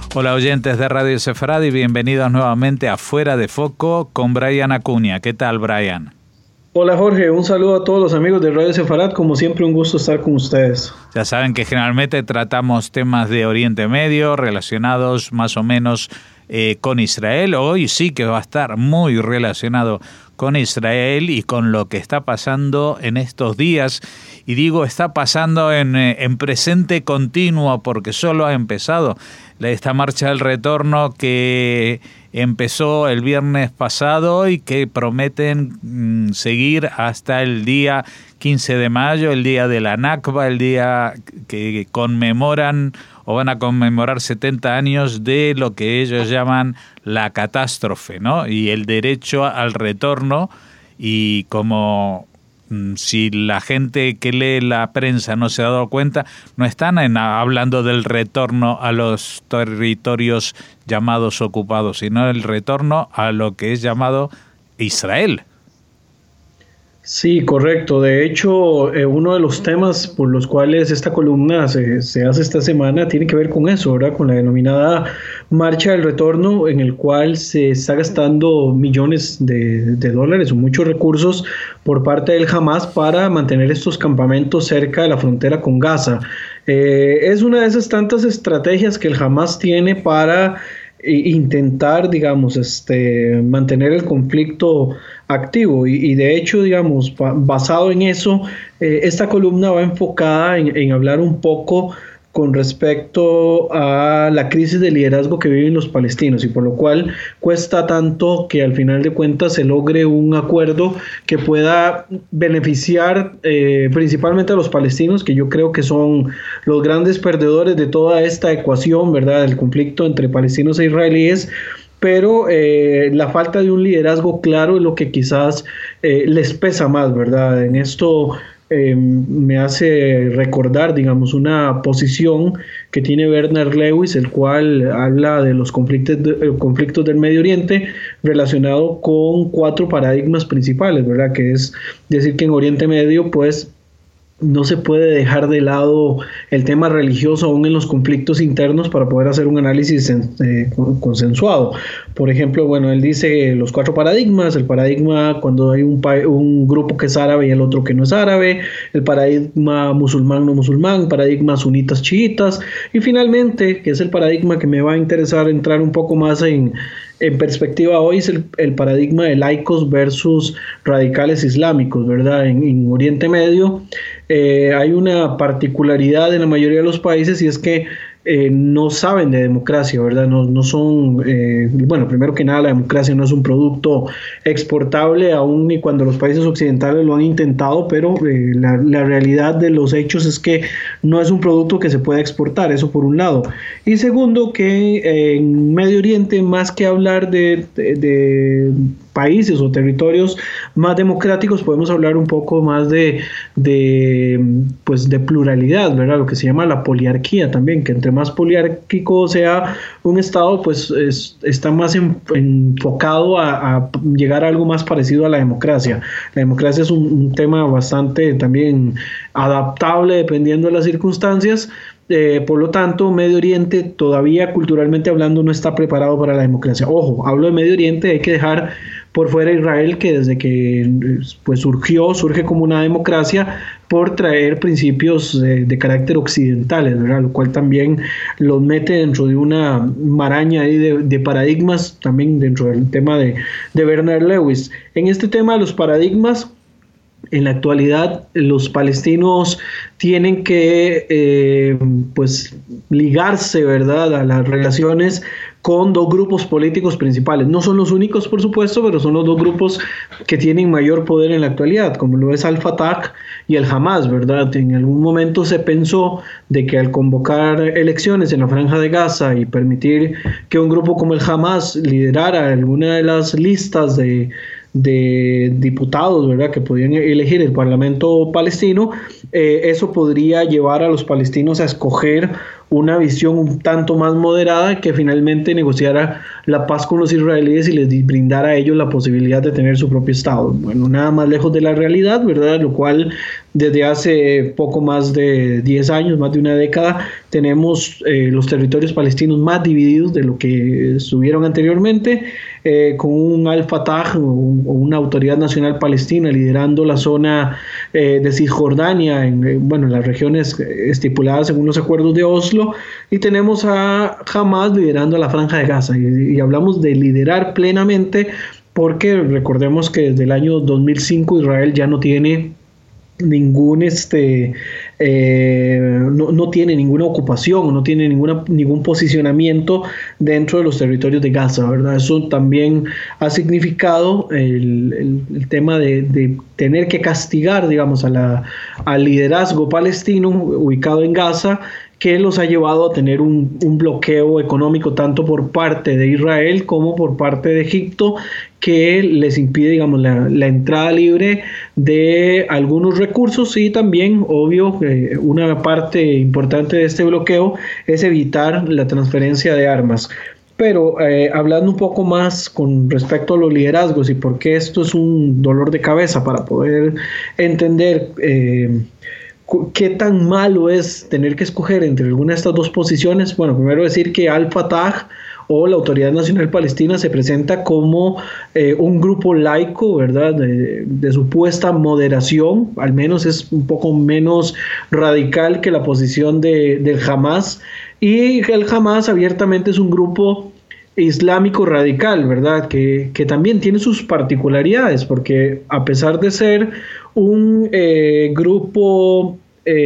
Hola oyentes de Radio Sefarad y bienvenidos nuevamente a Fuera de Foco con Brian Acuña. ¿Qué tal, Brian? Hola Jorge, un saludo a todos los amigos de Radio Sefarad, como siempre un gusto estar con ustedes. Ya saben que generalmente tratamos temas de Oriente Medio relacionados más o menos con Israel. Hoy sí que va a estar muy relacionado con Israel y con lo que está pasando en estos días. Y digo, está pasando en presente continuo porque solo ha empezado esta marcha del retorno que empezó el viernes pasado y que prometen seguir hasta el día 15 de mayo, el día de la Nakba, el día que conmemoran o van a conmemorar 70 años de lo que ellos llaman la catástrofe, ¿no? Y el derecho al retorno. Y como si la gente que lee la prensa no se ha dado cuenta, no están hablando del retorno a los territorios llamados ocupados, sino el retorno a lo que es llamado Israel. Sí, correcto. De hecho, uno de los temas por los cuales esta columna se hace esta semana tiene que ver con eso, ¿verdad? Con la denominada Marcha del Retorno, en el cual se está gastando millones de dólares o muchos recursos por parte del Hamas para mantener estos campamentos cerca de la frontera con Gaza. Es una de esas tantas estrategias que el Hamas tiene para intentar, digamos, mantener el conflicto activo y de hecho, digamos, basado en eso, esta columna va enfocada en hablar un poco con respecto a la crisis de liderazgo que viven los palestinos y por lo cual cuesta tanto que al final de cuentas se logre un acuerdo que pueda beneficiar principalmente a los palestinos, que yo creo que son los grandes perdedores de toda esta ecuación, ¿verdad?, del conflicto entre palestinos e israelíes. Pero la falta de un liderazgo claro es lo que quizás les pesa más, ¿verdad? En esto me hace recordar, digamos, una posición que tiene Bernard Lewis, el cual habla de los conflictos del Medio Oriente relacionado con 4 paradigmas principales, ¿verdad? Que es decir que en Oriente Medio, pues, no se puede dejar de lado el tema religioso aún en los conflictos internos para poder hacer un análisis consensuado. Por ejemplo, bueno, él dice los 4 paradigmas: el paradigma cuando hay un grupo que es árabe y el otro que no es árabe, el paradigma musulmán no musulmán, paradigma sunitas chiitas, y finalmente, que es el paradigma que me va a interesar entrar un poco más en perspectiva hoy, es el paradigma de laicos versus radicales islámicos, ¿verdad? En Oriente Medio hay una particularidad en la mayoría de los países y es que no saben de democracia, ¿verdad? No son, bueno, primero que nada, la democracia no es un producto exportable, aún ni cuando los países occidentales lo han intentado, pero la realidad de los hechos es que no es un producto que se pueda exportar, eso por un lado. Y segundo, que en Medio Oriente, más que hablar de países o territorios más democráticos, podemos hablar un poco más de pluralidad, ¿verdad? Lo que se llama la poliarquía también, que entre más poliárquico sea un estado, pues está más enfocado a llegar a algo más parecido a la democracia. La democracia es un tema bastante también adaptable dependiendo de las circunstancias. Por lo tanto, Medio Oriente todavía culturalmente hablando no está preparado para la democracia. Ojo, hablo de Medio Oriente, hay que dejar por fuera Israel, que desde que pues surge como una democracia por traer principios de carácter occidentales, ¿verdad? Lo cual también los mete dentro de una maraña ahí de paradigmas, también dentro del tema de Bernard Lewis. En este tema de los paradigmas, en la actualidad los palestinos tienen que ligarse, ¿verdad?, a las relaciones con 2 grupos políticos principales. No son los únicos, por supuesto, pero son los 2 grupos que tienen mayor poder en la actualidad, como lo es Al-Fatah y el Hamas, ¿verdad? En algún momento se pensó de que al convocar elecciones en la Franja de Gaza y permitir que un grupo como el Hamas liderara alguna de las listas de diputados, ¿verdad?, que podían elegir el Parlamento palestino, eso podría llevar a los palestinos a escoger una visión un tanto más moderada que finalmente negociara la paz con los israelíes y les brindara a ellos la posibilidad de tener su propio Estado. Bueno, nada más lejos de la realidad, ¿verdad? Lo cual desde hace poco más de 10 años, más de una década, tenemos los territorios palestinos más divididos de lo que estuvieron anteriormente, con un Al-Fatah o una autoridad nacional palestina liderando la zona de Cisjordania, en las regiones estipuladas según los acuerdos de Oslo, y tenemos a Hamas liderando la Franja de Gaza, y hablamos de liderar plenamente porque recordemos que desde el año 2005 Israel ya no tiene ningún no tiene ninguna ocupación, no tiene ningún posicionamiento dentro de los territorios de Gaza, ¿verdad? Eso también ha significado el tema de tener que castigar, digamos, al liderazgo palestino ubicado en Gaza, que los ha llevado a tener un bloqueo económico tanto por parte de Israel como por parte de Egipto, que les impide, digamos, la entrada libre de algunos recursos, y también, obvio, una parte importante de este bloqueo es evitar la transferencia de armas. Pero hablando un poco más con respecto a los liderazgos y por qué esto es un dolor de cabeza para poder entender ¿qué tan malo es tener que escoger entre alguna de estas dos posiciones? Bueno, primero decir que Al-Fatah o la Autoridad Nacional Palestina se presenta como un grupo laico, ¿verdad? De supuesta moderación, al menos es un poco menos radical que la posición del Hamas, y el Hamas abiertamente es un grupo islámico radical, ¿verdad? Que también tiene sus particularidades, porque a pesar de ser un grupo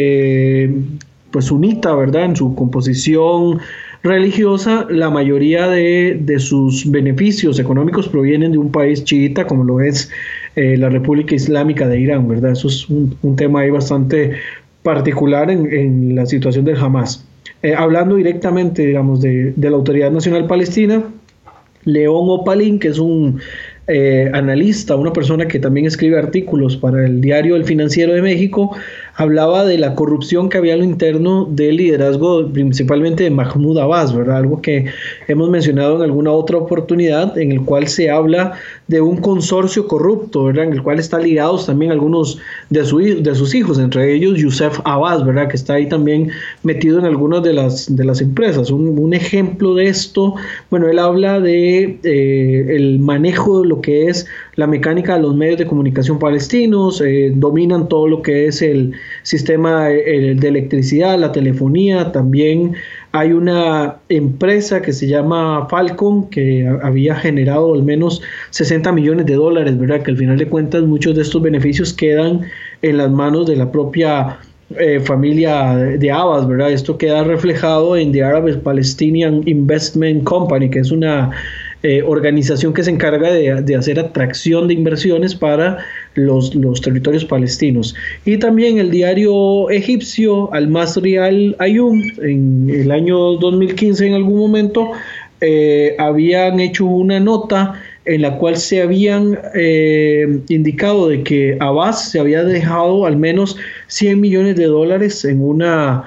pues sunita, ¿verdad? En su composición religiosa, la mayoría de sus beneficios económicos provienen de un país chiita como lo es la República Islámica de Irán, ¿verdad? Eso es un tema ahí bastante particular en la situación del Hamas. Hablando directamente, digamos, de la Autoridad Nacional Palestina, León Opalín, que es un analista, una persona que también escribe artículos para el diario El Financiero de México, hablaba de la corrupción que había a lo interno del liderazgo principalmente de Mahmoud Abbas, ¿verdad? Algo que hemos mencionado en alguna otra oportunidad, en el cual se habla de un consorcio corrupto, ¿verdad? En el cual están ligados también algunos de sus hijos, entre ellos Youssef Abbas, ¿verdad? Que está ahí también metido en algunas de las empresas. Un ejemplo de esto, bueno, él habla de el manejo de lo que es la mecánica de los medios de comunicación palestinos, dominan todo lo que es el sistema de electricidad, la telefonía. También hay una empresa que se llama Falcon, que había generado al menos $60 millones, ¿verdad? Que al final de cuentas muchos de estos beneficios quedan en las manos de la propia familia de Abbas, ¿verdad? Esto queda reflejado en The Arab Palestinian Investment Company, que es una organización que se encarga de hacer atracción de inversiones para los territorios palestinos. Y también el diario egipcio Al-Masri Al-Ayum, en el año 2015 en algún momento, habían hecho una nota en la cual se habían indicado de que Abbas se había dejado al menos $100 millones en una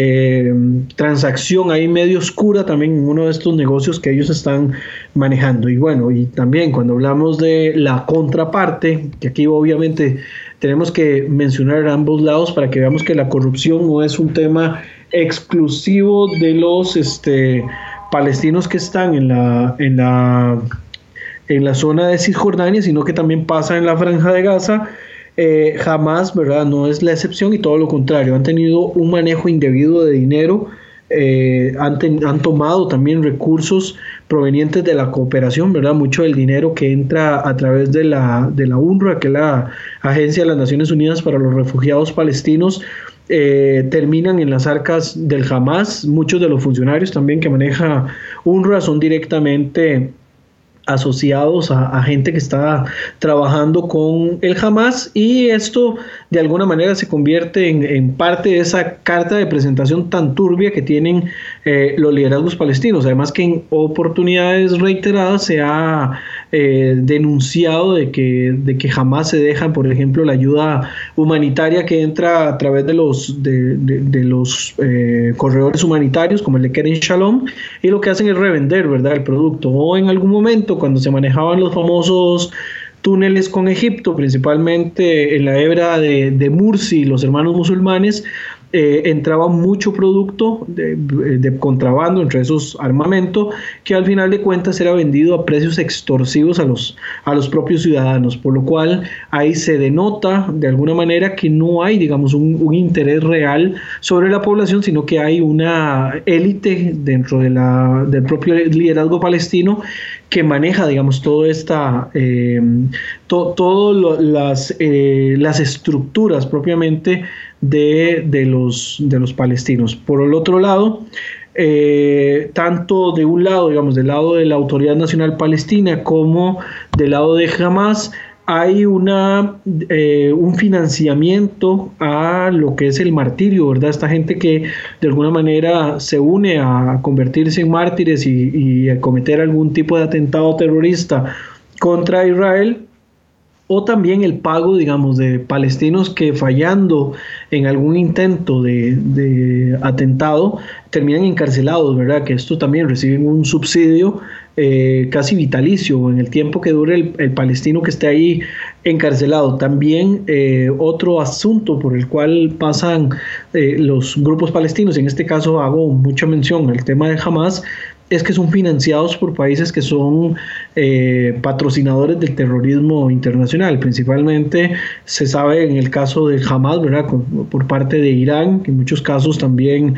transacción ahí medio oscura también en uno de estos negocios que ellos están manejando. Y bueno, y también cuando hablamos de la contraparte, que aquí obviamente tenemos que mencionar ambos lados para que veamos que la corrupción no es un tema exclusivo de los palestinos que están en la zona de Cisjordania, sino que también pasa en la Franja de Gaza. Hamas, ¿verdad? No es la excepción, y todo lo contrario, han tenido un manejo indebido de dinero, han tomado también recursos provenientes de la cooperación, ¿verdad? Mucho del dinero que entra a través de la UNRWA, que es la Agencia de las Naciones Unidas para los Refugiados Palestinos, terminan en las arcas del Hamas. Muchos de los funcionarios también que maneja UNRWA son directamente asociados a gente que está trabajando con el Hamas, y esto de alguna manera se convierte en parte de esa carta de presentación tan turbia que tienen los liderazgos palestinos. Además que en oportunidades reiteradas se ha denunciado de que jamás se deja, por ejemplo, la ayuda humanitaria que entra a través de los corredores humanitarios como el de Kerem Shalom, y lo que hacen es revender, ¿verdad?, el producto. O en algún momento, cuando se manejaban los famosos túneles con Egipto, principalmente en la hebra de Mursi, los hermanos musulmanes, entraba mucho producto de contrabando, entre esos armamento, que al final de cuentas era vendido a precios extorsivos a los propios ciudadanos, por lo cual ahí se denota de alguna manera que no hay, digamos, un interés real sobre la población, sino que hay una élite dentro del propio liderazgo palestino que maneja, digamos, todas las estructuras propiamente de los palestinos. Por el otro lado, tanto de un lado, digamos, del lado de la Autoridad Nacional Palestina como del lado de Hamas, hay un financiamiento a lo que es el martirio, ¿verdad? Esta gente que de alguna manera se une a convertirse en mártires y a cometer algún tipo de atentado terrorista contra Israel, o también el pago, digamos, de palestinos que fallando en algún intento de atentado terminan encarcelados, ¿verdad? Que esto también reciben un subsidio casi vitalicio en el tiempo que dure el palestino que esté ahí encarcelado. También otro asunto por el cual pasan los grupos palestinos, en este caso hago mucha mención al tema de Hamas, es que son financiados por países que son patrocinadores del terrorismo internacional. Principalmente se sabe en el caso de Hamas, ¿verdad?, por parte de Irán, que en muchos casos también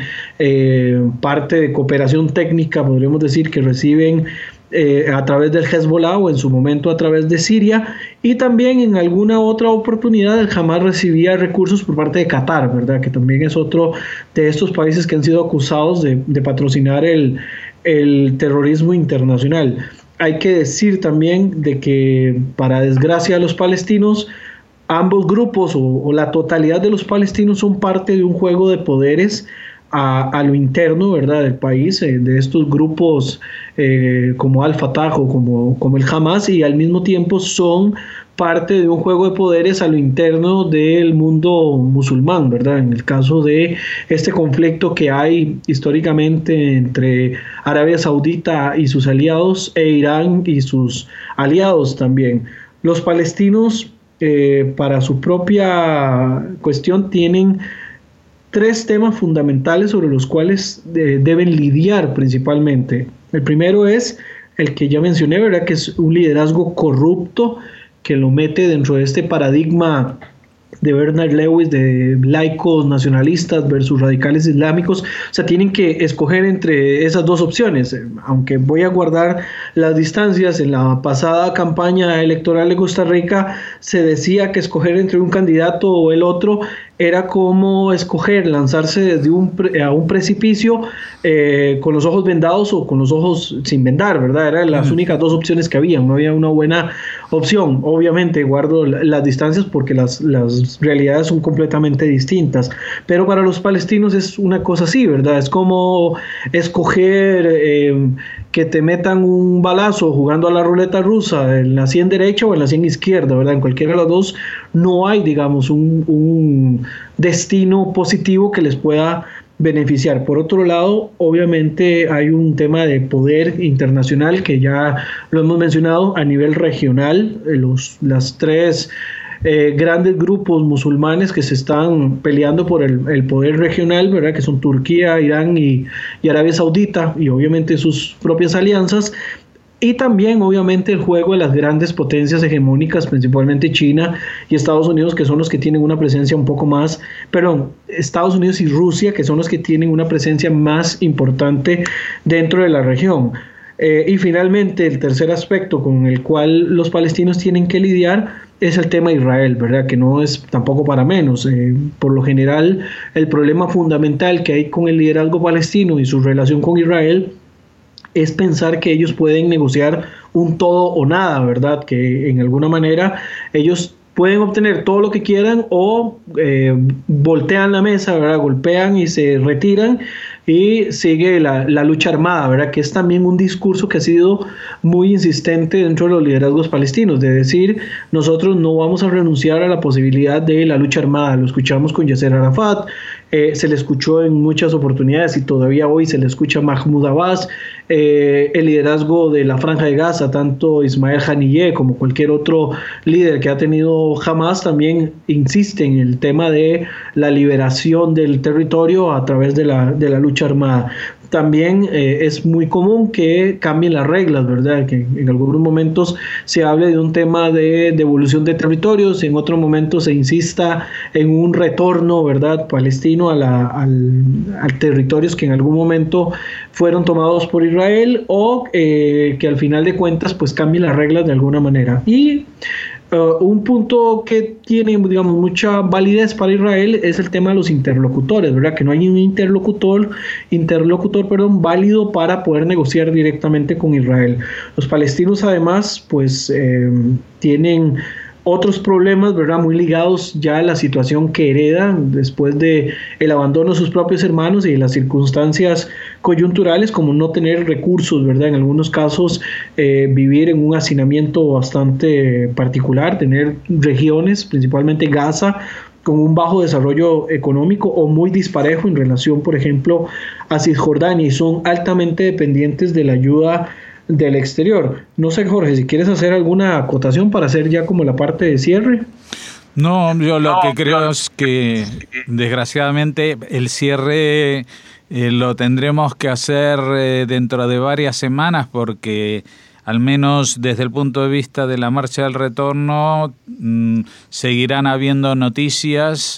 parte de cooperación técnica, podríamos decir, que reciben a través del Hezbollah o en su momento a través de Siria, y también en alguna otra oportunidad el Hamas recibía recursos por parte de Qatar, ¿verdad?, que también es otro de estos países que han sido acusados de patrocinar el terrorismo internacional. Hay que decir también de que, para desgracia de los palestinos, ambos grupos o la totalidad de los palestinos son parte de un juego de poderes a lo interno, ¿verdad?, del país, de estos grupos como Al-Fatah o como el Hamas, y al mismo tiempo son parte de un juego de poderes a lo interno del mundo musulmán, ¿verdad? En el caso de este conflicto que hay históricamente entre Arabia Saudita y sus aliados e Irán y sus aliados también. Los palestinos, para su propia cuestión, tienen tres temas fundamentales sobre los cuales deben lidiar principalmente. El primero es el que ya mencioné, ¿verdad?, que es un liderazgo corrupto que lo mete dentro de este paradigma de Bernard Lewis, de laicos nacionalistas versus radicales islámicos. O sea, tienen que escoger entre esas dos opciones. Aunque voy a guardar las distancias, en la pasada campaña electoral de Costa Rica se decía que escoger entre un candidato o el otro era como escoger lanzarse desde a un precipicio con los ojos vendados o con los ojos sin vendar, ¿verdad? Eran las únicas dos opciones que había, no había una buena opción. Obviamente guardo las distancias porque las realidades son completamente distintas, pero para los palestinos es una cosa así, ¿verdad? Es como escoger que te metan un balazo jugando a la ruleta rusa en la 100 derecha o en la 100 izquierda, ¿verdad? En cualquiera de las dos no hay, digamos, un destino positivo que les pueda beneficiar. Por otro lado, obviamente hay un tema de poder internacional que ya lo hemos mencionado a nivel regional. Las tres grandes grupos musulmanes que se están peleando por el poder regional, ¿verdad?, que son Turquía, Irán y Arabia Saudita, y obviamente sus propias alianzas. Y también, obviamente, el juego de las grandes potencias hegemónicas, principalmente China y Estados Unidos, que son los que tienen una presencia un poco más, Estados Unidos y Rusia, que son los que tienen una presencia más importante dentro de la región. Y finalmente, el tercer aspecto con el cual los palestinos tienen que lidiar es el tema de Israel, ¿verdad?, que no es tampoco para menos. Por lo general, el problema fundamental que hay con el liderazgo palestino y su relación con Israel es pensar que ellos pueden negociar un todo o nada, ¿verdad?, que en alguna manera ellos pueden obtener todo lo que quieran o voltean la mesa, ¿verdad?, golpean y se retiran, y sigue la lucha armada, ¿verdad? Que es también un discurso que ha sido muy insistente dentro de los liderazgos palestinos, de decir, nosotros no vamos a renunciar a la posibilidad de la lucha armada. Lo escuchamos con Yasser Arafat, se le escuchó en muchas oportunidades y todavía hoy se le escucha a Mahmoud Abbas, el liderazgo de la Franja de Gaza, tanto Ismael Haniyeh como cualquier otro líder que ha tenido Hamas también insiste en el tema de la liberación del territorio a través de la lucha armada. También es muy común que cambien las reglas, ¿verdad? Que en algunos momentos se hable de un tema de devolución de territorios, en otro momento se insista en un retorno, ¿verdad?, palestino a territorios que en algún momento fueron tomados por Israel, o que al final de cuentas pues cambien las reglas de alguna manera. Y un punto que tiene, digamos, mucha validez para Israel es el tema de los interlocutores, ¿verdad? Que no hay un interlocutor, válido para poder negociar directamente con Israel. Los palestinos, además, pues tienen otros problemas, ¿verdad?, muy ligados ya a la situación que heredan después de el abandono de sus propios hermanos y de las circunstancias coyunturales, como no tener recursos, ¿verdad?, en algunos casos vivir en un hacinamiento bastante particular, tener regiones, principalmente Gaza, con un bajo desarrollo económico o muy disparejo en relación, por ejemplo, a Cisjordania, y son altamente dependientes de la ayuda del exterior. No sé, Jorge, si quieres hacer alguna acotación para hacer ya como la parte de cierre. No, yo lo que creo es que desgraciadamente el cierre lo tendremos que hacer dentro de varias semanas, porque al menos desde el punto de vista de la marcha del retorno seguirán habiendo noticias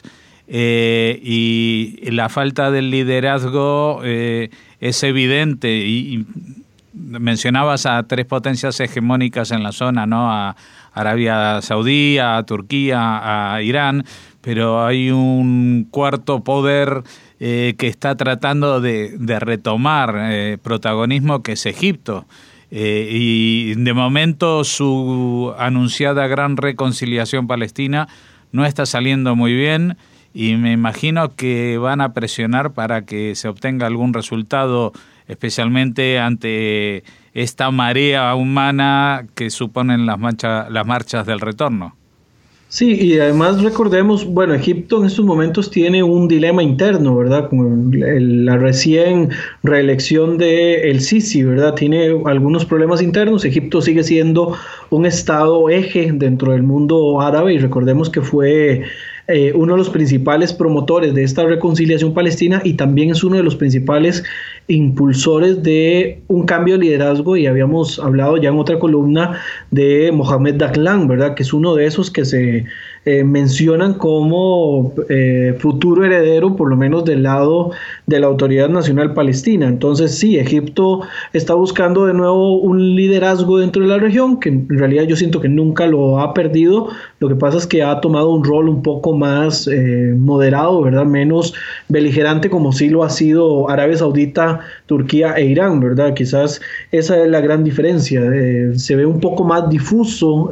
y la falta del liderazgo es evidente, y mencionabas a tres potencias hegemónicas en la zona, ¿no? A Arabia Saudí, a Turquía, a Irán, pero hay un cuarto poder que está tratando de retomar protagonismo, que es Egipto. Y de momento su anunciada gran reconciliación palestina no está saliendo muy bien, y me imagino que van a presionar para que se obtenga algún resultado, especialmente ante esta marea humana que suponen las marchas del retorno. Sí, y además recordemos, bueno, Egipto en estos momentos tiene un dilema interno, ¿verdad? Con la recién reelección de el Sisi, ¿verdad? Tiene algunos problemas internos. Egipto sigue siendo un estado eje dentro del mundo árabe, y recordemos que fue uno de los principales promotores de esta reconciliación palestina, y también es uno de los principales impulsores de un cambio de liderazgo, y habíamos hablado ya en otra columna de Mohamed Dahlan, ¿verdad?, que es uno de esos que se mencionan como futuro heredero, por lo menos del lado de la Autoridad Nacional Palestina. Entonces sí, Egipto está buscando de nuevo un liderazgo dentro de la región, que en realidad yo siento que nunca lo ha perdido. Lo que pasa es que ha tomado un rol un poco más moderado, ¿verdad?, menos beligerante, como sí lo ha sido Arabia Saudita, Turquía e Irán, ¿verdad? Quizás esa es la gran diferencia. Se ve un poco más difusa,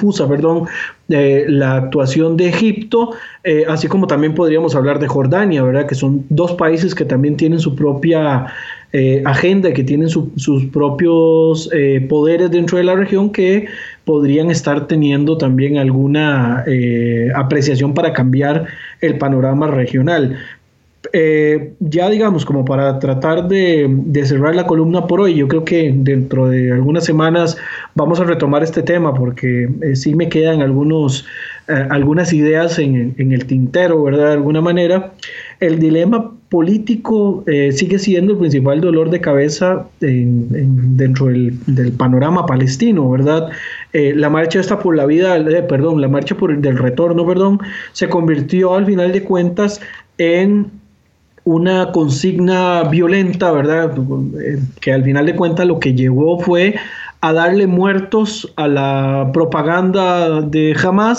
la actuación de Egipto, así como también podríamos hablar de Jordania, ¿verdad?, que son dos países que también tienen su propia agenda, que tienen sus propios poderes dentro de la región, que podrían estar teniendo también alguna apreciación para cambiar el panorama regional. Ya digamos, como para tratar de cerrar la columna por hoy, yo creo que dentro de algunas semanas vamos a retomar este tema, porque sí me quedan algunas ideas en el tintero, ¿verdad? De alguna manera, el dilema político sigue siendo el principal dolor de cabeza dentro del panorama palestino, ¿verdad? La marcha la marcha del retorno, se convirtió al final de cuentas en una consigna violenta, ¿verdad?, que al final de cuentas lo que llevó fue a darle muertos a la propaganda de Hamas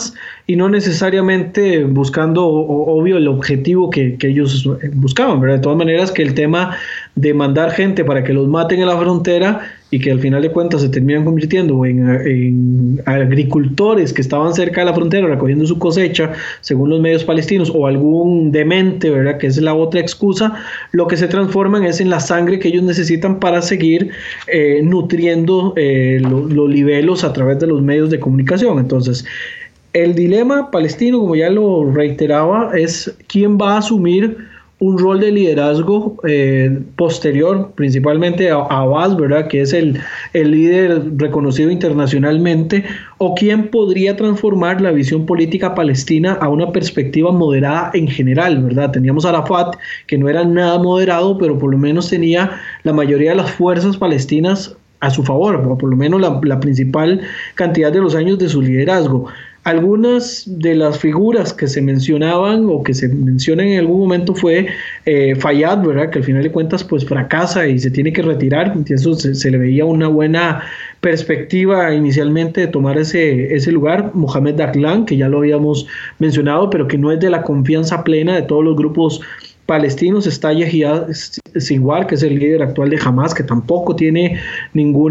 y no necesariamente buscando, obvio, el objetivo que ellos buscaban, ¿verdad? De todas maneras, que el tema de mandar gente para que los maten en la frontera y que al final de cuentas se terminan convirtiendo en agricultores que estaban cerca de la frontera recogiendo su cosecha, según los medios palestinos, o algún demente, ¿verdad?, que es la otra excusa, lo que se transforman es en la sangre que ellos necesitan para seguir nutriendo los libelos a través de los medios de comunicación. Entonces, el dilema palestino, como ya lo reiteraba, es quién va a asumir un rol de liderazgo posterior, principalmente a Abbas, ¿verdad?, que es el líder reconocido internacionalmente, o quién podría transformar la visión política palestina a una perspectiva moderada en general, ¿verdad? Teníamos a Arafat, que no era nada moderado, pero por lo menos tenía la mayoría de las fuerzas palestinas a su favor, o por lo menos la principal cantidad de los años de su liderazgo. Algunas de las figuras que se mencionaban o que se mencionan en algún momento fue Fayyad, ¿verdad?, que al final de cuentas pues fracasa y se tiene que retirar. Eso se le veía una buena perspectiva inicialmente de tomar ese lugar. Mohamed Dahlan, que ya lo habíamos mencionado, pero que no es de la confianza plena de todos los grupos palestinos. Está Yahya Sinwar, que es el líder actual de Hamas, que tampoco tiene ningún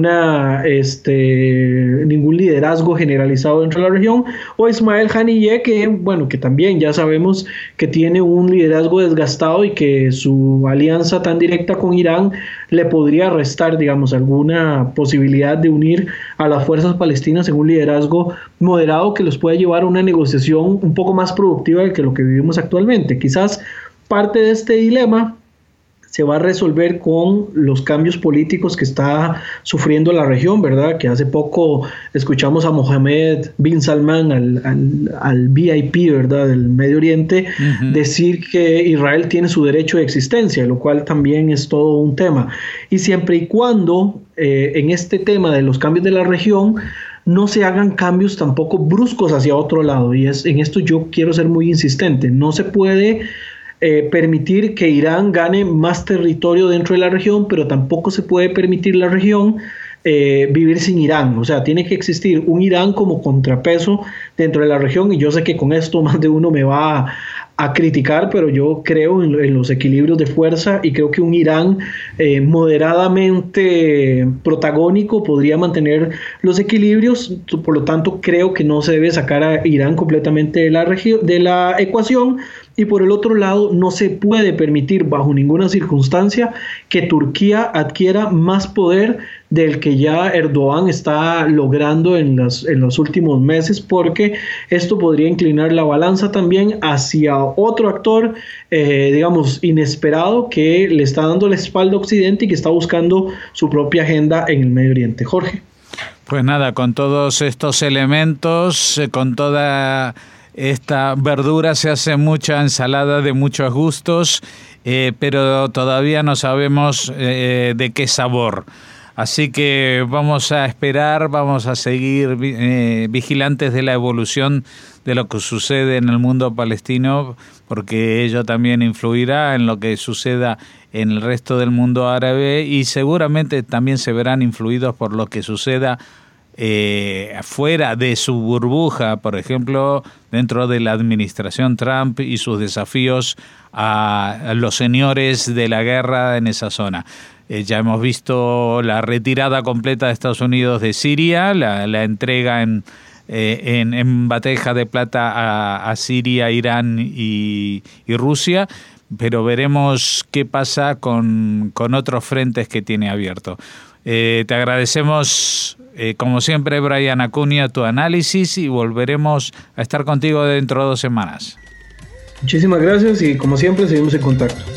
liderazgo generalizado dentro de la región, o Ismael Haniyeh, que también ya sabemos que tiene un liderazgo desgastado y que su alianza tan directa con Irán le podría restar, digamos, alguna posibilidad de unir a las fuerzas palestinas en un liderazgo moderado que los pueda llevar a una negociación un poco más productiva que lo que vivimos actualmente. Quizás parte de este dilema se va a resolver con los cambios políticos que está sufriendo la región, ¿verdad? Que hace poco escuchamos a Mohammed bin Salman, al VIP, ¿verdad?, del Medio Oriente, decir que Israel tiene su derecho de existencia, lo cual también es todo un tema. Y siempre y cuando en este tema de los cambios de la región no se hagan cambios tampoco bruscos hacia otro lado, y en esto yo quiero ser muy insistente. No se puede permitir que Irán gane más territorio dentro de la región, pero tampoco se puede permitir la región vivir sin Irán. O sea, tiene que existir un Irán como contrapeso dentro de la región, y yo sé que con esto más de uno me va a criticar, pero yo creo en los equilibrios de fuerza, y creo que un Irán moderadamente protagónico podría mantener los equilibrios. Por lo tanto, creo que no se debe sacar a Irán completamente de la ecuación. Y por el otro lado, no se puede permitir bajo ninguna circunstancia que Turquía adquiera más poder del que ya Erdogan está logrando en los últimos meses, porque esto podría inclinar la balanza también hacia otro actor, digamos, inesperado, que le está dando la espalda a Occidente y que está buscando su propia agenda en el Medio Oriente. Jorge. Pues nada, con todos estos elementos, con toda esta verdura, se hace mucha ensalada de muchos gustos, pero todavía no sabemos de qué sabor. Así que vamos a esperar, vamos a seguir vigilantes de la evolución de lo que sucede en el mundo palestino, porque ello también influirá en lo que suceda en el resto del mundo árabe, y seguramente también se verán influidos por lo que suceda fuera de su burbuja, por ejemplo, dentro de la administración Trump y sus desafíos a los señores de la guerra en esa zona. Ya hemos visto la retirada completa de Estados Unidos de Siria, la entrega en bandeja de plata a Siria, Irán y Rusia, pero veremos qué pasa con otros frentes que tiene abierto. Te agradecemos, como siempre, Brian Acuña, tu análisis, y volveremos a estar contigo dentro de 2 semanas. Muchísimas gracias, y como siempre seguimos en contacto.